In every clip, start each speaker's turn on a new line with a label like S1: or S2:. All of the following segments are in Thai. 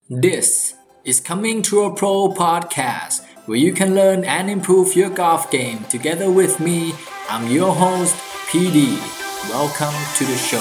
S1: This is Coming to a Pro podcast, where you can learn and improve your golf game together with me. I'm your host, PD. Welcome to the show.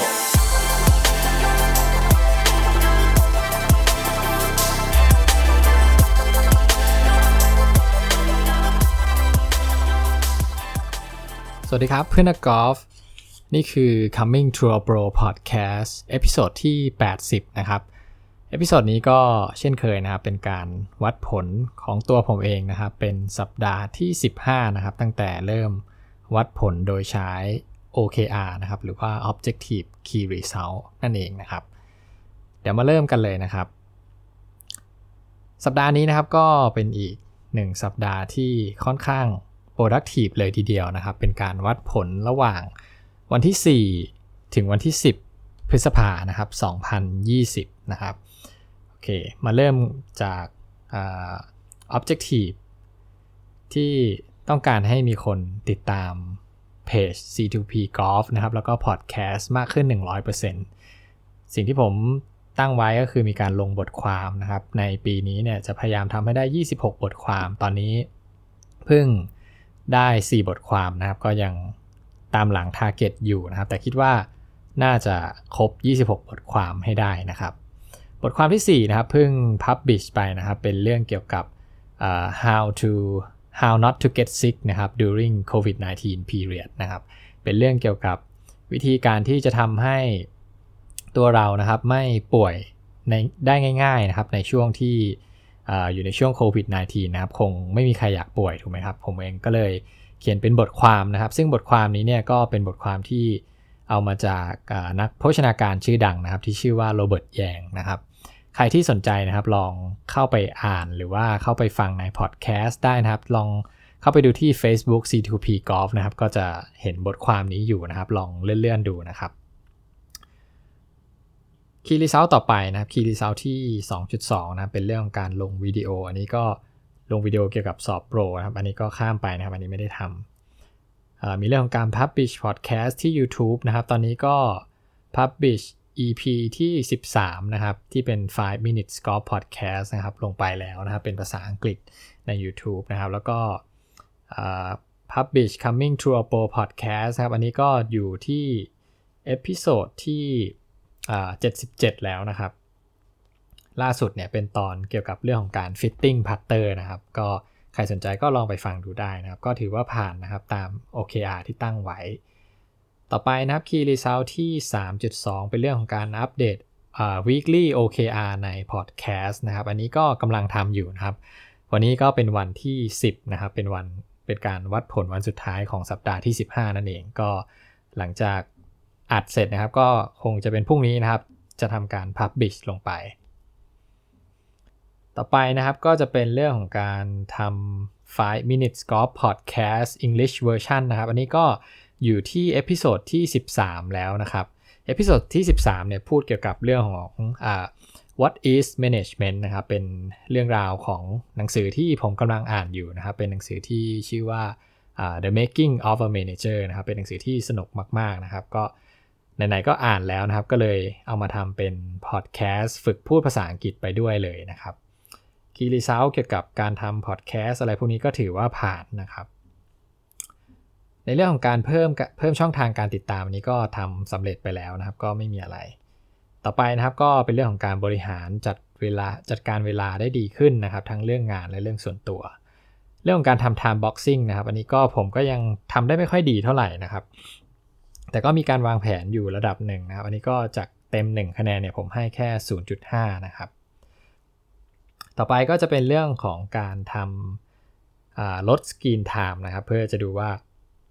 S2: สวัสดีครับเพื่อนนักกอล์ฟนี่คือ Coming to a Pro podcast เอพิโซดที่80นะครับเอพิโซดนี้ก็เช่นเคยนะครับเป็นการวัดผลของตัวผมเองนะครับเป็นสัปดาห์ที่15นะครับตั้งแต่เริ่มวัดผลโดยใช้ OKR นะครับหรือว่า Objective Key Result นั่นเองนะครับเดี๋ยวมาเริ่มกันเลยนะครับสัปดาห์นี้นะครับก็เป็นอีก1สัปดาห์ที่ค่อนข้างproductive เลยทีเดียวนะครับเป็นการวัดผลระหว่างวันที่4ถึงวันที่10พฤษภานะครับ2020นะครับโอเคมาเริ่มจากobjective ที่ต้องการให้มีคนติดตามเพจ C2P Golf นะครับแล้วก็ podcast มากขึ้น 100% สิ่งที่ผมตั้งไว้ก็คือมีการลงบทความนะครับในปีนี้เนี่ยจะพยายามทำให้ได้26บทความตอนนี้เพิ่งได้4บทความนะครับก็ยังตามหลัง target อยู่นะครับแต่คิดว่าน่าจะครบ26บทความให้ได้นะครับบทความที่4นะครับเพิ่ง publish ไปนะครับเป็นเรื่องเกี่ยวกับhow not to get sick นะครับ during COVID-19 period นะครับเป็นเรื่องเกี่ยวกับวิธีการที่จะทำให้ตัวเรานะครับไม่ป่วยได้ง่ายๆนะครับในช่วงที่อยู่ในช่วงโควิด -19 นะครับคงไม่มีใครอยากป่วยถูกไหมครับผมเองก็เลยเขียนเป็นบทความนะครับซึ่งบทความนี้เนี่ยก็เป็นบทความที่เอามาจากนักโภชนาการชื่อดังนะครับที่ชื่อว่าโรเบิร์ตแยงนะครับใครที่สนใจนะครับลองเข้าไปอ่านหรือว่าเข้าไปฟังในพอดแคสต์ได้นะครับลองเข้าไปดูที่ Facebook C2P Golf นะครับก็จะเห็นบทความนี้อยู่นะครับลองเลื่อนๆดูนะครับKey Result ต่อไปนะครับ Key Result ที่ 2.2 นะเป็นเรื่องของการลงวิดีโออันนี้ก็ลงวิดีโอเกี่ยวกับสอบโปรนะครับอันนี้ก็ข้ามไปนะครับอันนี้ไม่ได้ทำมีเรื่องของการ Publish Podcast ที่ YouTube นะครับตอนนี้ก็ Publish EP ที่13นะครับที่เป็น 5 Minutes Golf Podcast นะครับลงไปแล้วนะครับเป็นภาษาอังกฤษใน YouTube นะครับแล้วก็Publish Coming to a Pro Podcast ครับอันนี้ก็อยู่ที่เอพิโซดที่77แล้วนะครับล่าสุดเนี่ยเป็นตอนเกี่ยวกับเรื่องของการ fitting putter นะครับก็ใครสนใจก็ลองไปฟังดูได้นะครับก็ถือว่าผ่านนะครับตาม OKR ที่ตั้งไว้ต่อไปนะครับ Key Result ที่ 3.2 เป็นเรื่องของการอัปเดตweekly OKR ใน podcast นะครับอันนี้ก็กำลังทำอยู่นะครับวันนี้ก็เป็นวันที่10นะครับเป็นการวัดผลวันสุดท้ายของสัปดาห์ที่15นั่นเองก็หลังจากอัดเสร็จนะครับก็คงจะเป็นพรุ่งนี้นะครับจะทำการ publish ลงไปต่อไปนะครับก็จะเป็นเรื่องของการทำ5 minutes golf podcast English version นะครับอันนี้ก็อยู่ที่เอพิโซดที่13แล้วนะครับเอพิโซดที่13เนี่ยพูดเกี่ยวกับเรื่องของwhat is management นะครับเป็นเรื่องราวของหนังสือที่ผมกำลังอ่านอยู่นะครับเป็นหนังสือที่ชื่อว่าThe Making of a Manager นะครับเป็นหนังสือที่สนุกมากๆนะครับก็ไหนๆก็อ่านแล้วนะครับก็เลยเอามาทำเป็นพอดแคสต์ฝึกพูดภาษาอังกฤษไปด้วยเลยนะครับ Key Result เกี่ยวกับการทำพอดแคสต์อะไรพวกนี้ก็ถือว่าผ่านนะครับในเรื่องของการเพิ่มช่องทางการติดตามนี้ก็ทำสำเร็จไปแล้วนะครับก็ไม่มีอะไรต่อไปนะครับก็เป็นเรื่องของการบริหารจัดการเวลาได้ดีขึ้นนะครับทั้งเรื่องงานและเรื่องส่วนตัวเรื่องของการทำ time boxing นะครับอันนี้ก็ผมก็ยังทำได้ไม่ค่อยดีเท่าไหร่นะครับแต่ก็มีการวางแผนอยู่ระดับหนึ่งนะครับอันนี้ก็จากเต็ม1คะแนนเนี่ยผมให้แค่ 0.5 นะครับต่อไปก็จะเป็นเรื่องของการทำลด screen time นะครับเพื่อจะดูว่า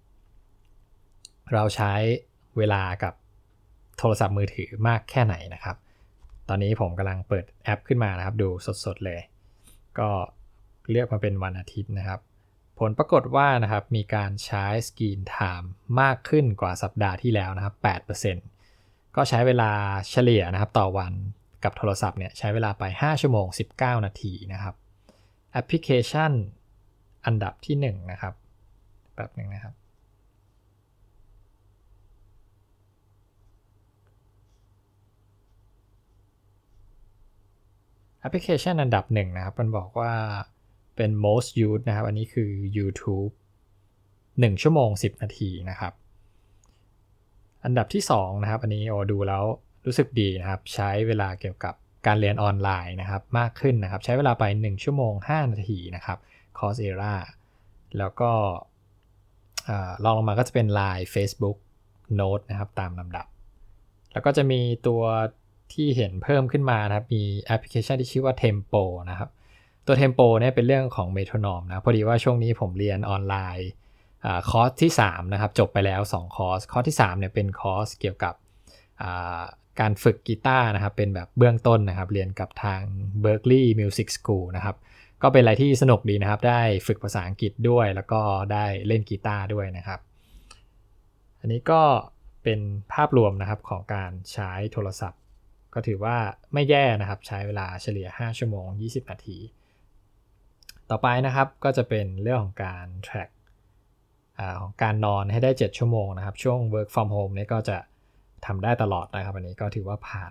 S2: เราใช้เวลากับโทรศัพท์มือถือมากแค่ไหนนะครับตอนนี้ผมกำลังเปิดแอปขึ้นมานะครับดูสดๆเลยก็เลือกมาเป็นวันอาทิตย์นะครับผลปรากฏว่านะครับมีการใช้ Screen Time มากขึ้นกว่าสัปดาห์ที่แล้วนะครับ 8% ก็ใช้เวลาเฉลี่ยนะครับต่อวันกับโทรศัพท์เนี่ยใช้เวลาไป5ชั่วโมง19นาทีนะครับแอปพลิเคชันอันดับที่1นะครับแป๊บนึงนะครับแอปพลิเคชันอันดับ1นะครับมันบอกว่าเป็น most used นะครับอันนี้คือ YouTube 1 ชั่วโมง 10 นาทีนะครับอันดับที่2นะครับอันนี้ดูแล้วรู้สึกดีนะครับใช้เวลาเกี่ยวกับการเรียนออนไลน์นะครับมากขึ้นนะครับใช้เวลาไป1 ชั่วโมง 5 นาทีนะครับ Coursera แล้วก็ลองลงมาก็จะเป็น Line Facebook Note นะครับตามลำดับแล้วก็จะมีตัวที่เห็นเพิ่มขึ้นมานะครับมีแอปพลิเคชันที่ชื่อว่า Tempo นะครับตัว Tempo เนี่ยเป็นเรื่องของ Metronome นะพอดีว่าช่วงนี้ผมเรียนออนไลน์คอร์สที่3นะครับจบไปแล้ว2คอร์สที่3เนี่ยเป็นคอร์สเกี่ยวกับการฝึกกีตาร์นะครับเป็นแบบเบื้องต้นนะครับเรียนกับทาง Berklee Music School นะครับก็เป็นอะไรที่สนุกดีนะครับได้ฝึกภาษาอังกฤษด้วยแล้วก็ได้เล่นกีตาร์ด้วยนะครับอันนี้ก็เป็นภาพรวมนะครับของการใช้โทรศัพท์ก็ถือว่าไม่แย่นะครับใช้เวลาเฉลี่ย5 ชั่วโมง 20 นาทีต่อไปนะครับก็จะเป็นเรื่องของการ track ของการนอนให้ได้7 ชั่วโมงนะครับช่วง work from home เนี่ยก็จะทำได้ตลอดนะครับอันนี้ก็ถือว่าผ่าน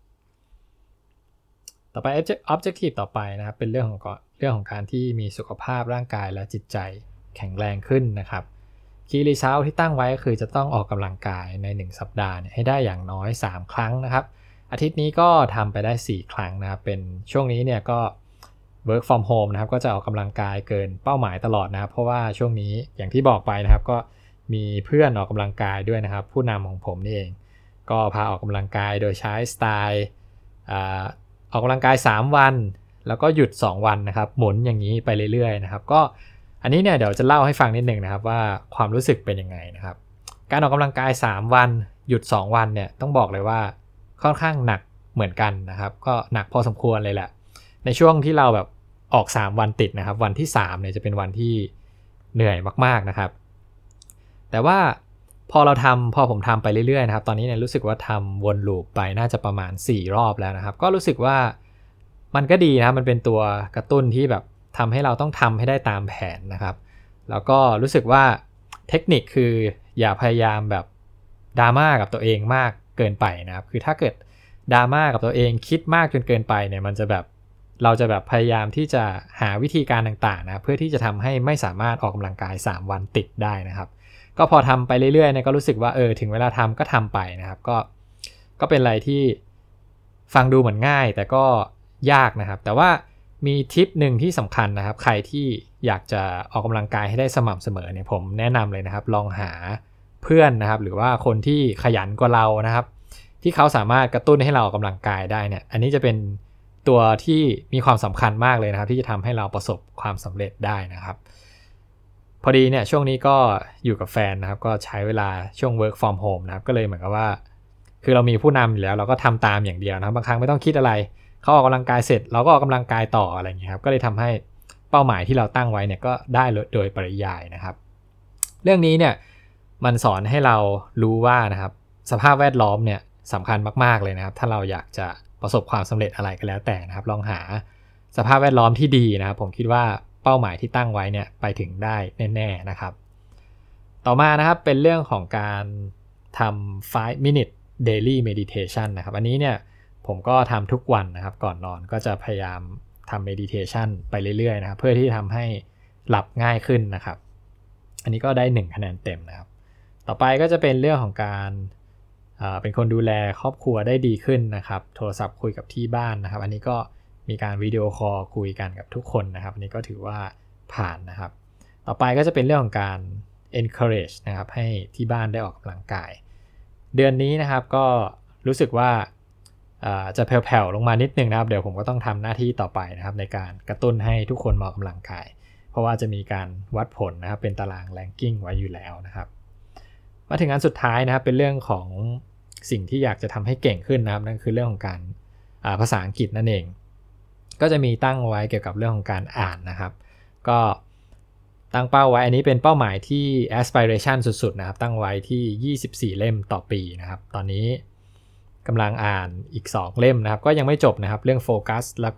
S2: ต่อไป objective ต่อไปนะครับเป็นเรื่องของการที่มีสุขภาพร่างกายและจิตใจแข็งแรงขึ้นนะครับ Key Result ที่ตั้งไว้ก็คือจะต้องออกกำลังกายใน1สัปดาห์ให้ได้อย่างน้อย3 ครั้งนะครับอาทิตย์นี้ก็ทำไปได้4 ครั้งนะครับเป็นช่วงนี้เนี่ยก็ work from home นะครับก็จะออกกำลังกายเกินเป้าหมายตลอดนะครับเพราะว่าช่วงนี้อย่างที่บอกไปนะครับก็มีเพื่อนออกกำลังกายด้วยนะครับผู้นำของผมนี่เองก็พาออกกำลังกายโดยใช้สไตล์ออกกำลังกาย3 วันแล้วก็หยุด2 วันนะครับหมุนอย่างนี้ไปเรื่อยๆนะครับก็อันนี้เนี่ยเดี๋ยวจะเล่าให้ฟังนิดหนึ่งนะครับว่าความรู้สึกเป็นยังไงนะครับการออกกำลังกาย3 วันหยุด2 วันเนี่ยต้องบอกเลยว่าค่อนข้างหนักเหมือนกันนะครับก็หนักพอสมควรเลยแหละในช่วงที่เราแบบออก3 วันติดนะครับวันที่3เนี่ยจะเป็นวันที่เหนื่อยมากๆนะครับแต่ว่าพอผมทำไปเรื่อยๆนะครับตอนนี้เนี่ยรู้สึกว่าทำวนลูปไปน่าจะประมาณ4 รอบแล้วนะครับก็รู้สึกว่ามันก็ดีนะมันเป็นตัวกระตุ้นที่แบบทำให้เราต้องทำให้ได้ตามแผนนะครับแล้วก็รู้สึกว่าเทคนิคคืออย่าพยายามแบบดราม่ากับตัวเองมากเกินไปนะครับคือถ้าเกิดดราม่ากับตัวเองคิดมากจนเกินไปเนี่ยมันจะแบบเราจะแบบพยายามที่จะหาวิธีการต่างๆนะเพื่อที่จะทำให้ไม่สามารถออกกำลังกาย3 วันติดได้นะครับก็พอทำไปเรื่อยๆเนี่ยก็รู้สึกว่าถึงเวลาทำก็ทำไปนะครับก็เป็นอะไรที่ฟังดูเหมือนง่ายแต่ก็ยากนะครับแต่ว่ามีทิปหนึ่งที่สำคัญนะครับใครที่อยากจะออกกำลังกายให้ได้สม่ำเสมอเนี่ยผมแนะนำเลยนะครับลองหาเพื่อนนะครับหรือว่าคนที่ขยันกว่าเรานะครับที่เขาสามารถกระตุ้นให้เราออกกำลังกายได้เนี่ยอันนี้จะเป็นตัวที่มีความสำคัญมากเลยนะครับที่จะทำให้เราประสบความสำเร็จได้นะครับพอดีเนี่ยช่วงนี้ก็อยู่กับแฟนนะครับก็ใช้เวลาช่วง work from home นะครับก็เลยเหมือนกับว่าคือเรามีผู้นำอยู่แล้วเราก็ทำตามอย่างเดียวนะบางครั้งไม่ต้องคิดอะไรเขาออกกำลังกายเสร็จเราก็ออกกำลังกายต่ออะไรอย่างเงี้ยครับก็เลยทำให้เป้าหมายที่เราตั้งไว้เนี่ยก็ได้โดยปริยายนะครับเรื่องนี้เนี่ยมันสอนให้เรารู้ว่านะครับสภาพแวดล้อมเนี่ยสำคัญมากๆเลยนะครับถ้าเราอยากจะประสบความสำเร็จอะไรก็แล้วแต่นะครับลองหาสภาพแวดล้อมที่ดีนะครับผมคิดว่าเป้าหมายที่ตั้งไว้เนี่ยไปถึงได้แน่ๆนะครับต่อมานะครับเป็นเรื่องของการทำ5 minute daily meditation นะครับอันนี้เนี่ยผมก็ทำทุกวันนะครับก่อนนอนก็จะพยายามทำ meditation ไปเรื่อยๆนะครับเพื่อที่ทำให้หลับง่ายขึ้นนะครับอันนี้ก็ได้1 คะแนนเต็มนะครับต่อไปก็จะเป็นเรื่องของการเป็นคนดูแลครอบครัวได้ดีขึ้นนะครับโทรศัพท์คุยกับที่บ้านนะครับอันนี้ก็มีการวิดีโอคอลคุยกันกับทุกคนนะครับอันนี้ก็ถือว่าผ่านนะครับต่อไปก็จะเป็นเรื่องของการ encourage นะครับให้ที่บ้านได้ออกกำลังกายเดือนนี้นะครับก็รู้สึกว่าจะแผ่วๆลงมานิดนึงนะครับเดี๋ยวผมก็ต้องทำหน้าที่ต่อไปนะครับในการกระตุ้นให้ทุกคนมาออกกำลังกายเพราะว่าจะมีการวัดผลนะครับเป็นตาราง ranking ไว้อยู่แล้วนะครับมาถึงอันสุดท้ายนะครับเป็นเรื่องของสิ่งที่อยากจะทำให้เก่งขึ้นนะครับนั่นคือเรื่องของการภาษาอังกฤษนั่นเองก็จะมีตั้งไว้เกี่ยวกับเรื่องของการอ่านนะครับก็ตั้งเป้าไว้อันนี้เป็นเป้าหมายที่ aspiration สุดๆนะครับตั้งไว้ที่24 เล่มต่อปีนะครับตอนนี้กำลังอ่านอีก2 เล่มนะครับก็ยังไม่จบนะครับเรื่อง Focus แล้วก็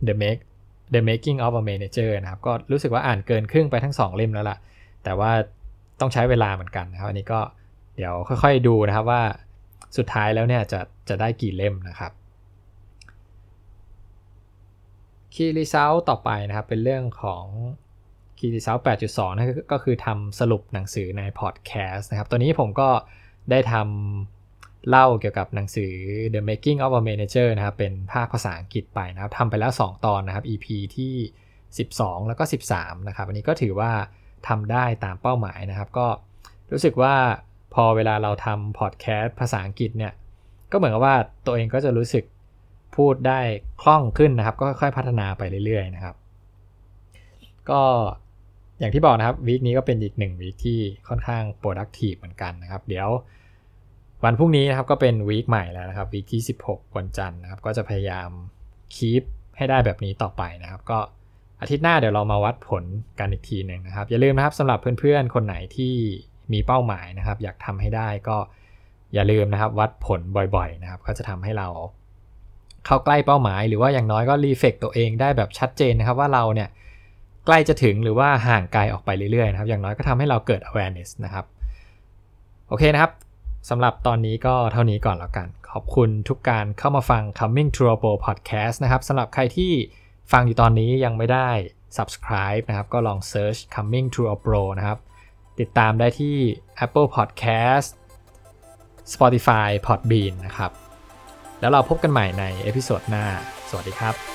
S2: The Making of a Manager นะครับก็รู้สึกว่าอ่านเกินครึ่งไปทั้ง2 เล่มแล้วล่ะแต่ว่าต้องใช้เวลาเหมือนกันนะครับอันนี้ก็เดี๋ยวค่อยๆดูนะครับว่าสุดท้ายแล้วเนี่ยจะได้กี่เล่มนะครับ Key Result ต่อไปนะครับเป็นเรื่องของ Key Result 8.2 นะก็คือทำสรุปหนังสือในพอดแคสต์นะครับตัวนี้ผมก็ได้ทำเล่าเกี่ยวกับหนังสือ The Making of a Manager นะครับเป็นภาคภาษาอังกฤษไปนะครับทำไปแล้ว2ตอนนะครับ EP ที่12แล้วก็13นะครับอันนี้ก็ถือว่าทำได้ตามเป้าหมายนะครับก็รู้สึกว่าพอเวลาเราทำพอดแคสต์ภาษาอังกฤษเนี่ยก็เหมือนกับว่าตัวเองก็จะรู้สึกพูดได้คล่องขึ้นนะครับก็ค่อยๆพัฒนาไปเรื่อยๆนะครับก็อย่างที่บอกนะครับวีคนี้ก็เป็นอีก1วีคที่ค่อนข้าง productive เหมือนกันนะครับเดี๋ยววันพรุ่งนี้นะครับก็เป็นวีคใหม่แล้วนะครับวีคที่16วันจันทร์นะครับก็จะพยายามคีปให้ได้แบบนี้ต่อไปนะครับก็อาทิตย์หน้าเดี๋ยวเรามาวัดผลกันอีกทีนึงนะครับอย่าลืมนะครับสำหรับเพื่อนๆคนไหนที่มีเป้าหมายนะครับอยากทำให้ได้ก็อย่าลืมนะครับวัดผลบ่อยๆนะครับก็จะทำให้เราเข้าใกล้เป้าหมายหรือว่าอย่างน้อยก็รีเฟกตัวเองได้แบบชัดเจนนะครับว่าเราเนี่ยใกล้จะถึงหรือว่าห่างไกลออกไปเรื่อยๆนะครับอย่างน้อยก็ทำให้เราเกิด awareness นะครับโอเคนะครับสำหรับตอนนี้ก็เท่านี้ก่อนแล้วกันขอบคุณทุกการเข้ามาฟัง Coming to a Pro Podcast นะครับสำหรับใครที่ฟังอยู่ตอนนี้ยังไม่ได้ subscribe นะครับก็ลอง search Coming to a Pro นะครับติดตามได้ที่ Apple Podcast Spotify Podbean นะครับแล้วเราพบกันใหม่ในเอพิโซดหน้าสวัสดีครับ